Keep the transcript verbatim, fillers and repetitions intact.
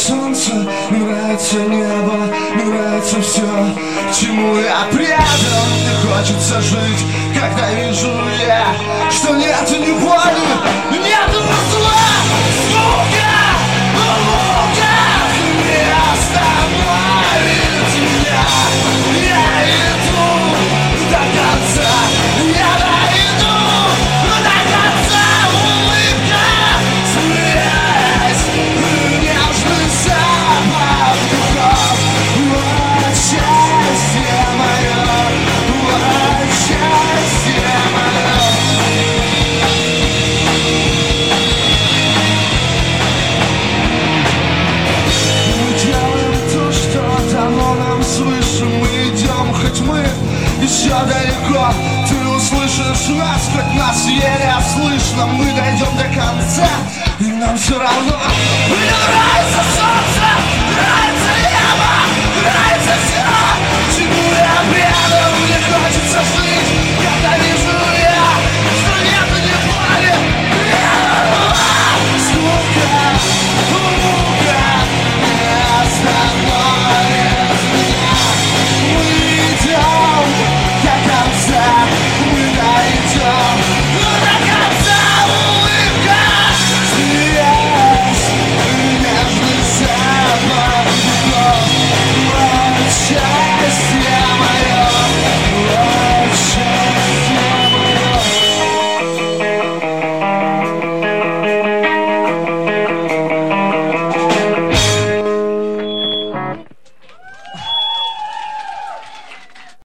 солнце, мне нравится небо, мне нравится все, чему я предан. Мне хочется жить, когда вижу я, что нету ни боли, нету зла. Сука, лука не остановит меня. Я иду до конца, я дойду до конца. Улыбка, смеясь, нежный запах духов. Вот счастье мое, вот счастье мое. Мы делаем то, что дано нам свыше. Мы идем, хоть мы еще далеко. Ты услышишь нас, хоть нас еле слышно. Мы дойдем до конца, и нам все равно.